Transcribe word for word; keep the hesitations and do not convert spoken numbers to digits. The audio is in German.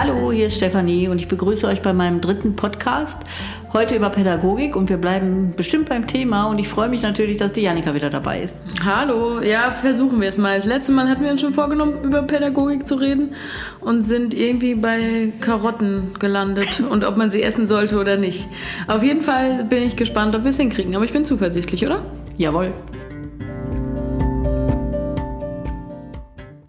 Hallo, hier ist Stefanie und ich begrüße euch bei meinem dritten Podcast. Heute über Pädagogik und wir bleiben bestimmt beim Thema und ich freue mich natürlich, dass die Jannika wieder dabei ist. Hallo, ja, versuchen wir es mal. Das letzte Mal hatten wir uns schon vorgenommen, über Pädagogik zu reden und sind irgendwie bei Karotten gelandet und ob man sie essen sollte oder nicht. Auf jeden Fall bin ich gespannt, ob wir es hinkriegen, aber ich bin zuversichtlich, oder? Jawohl.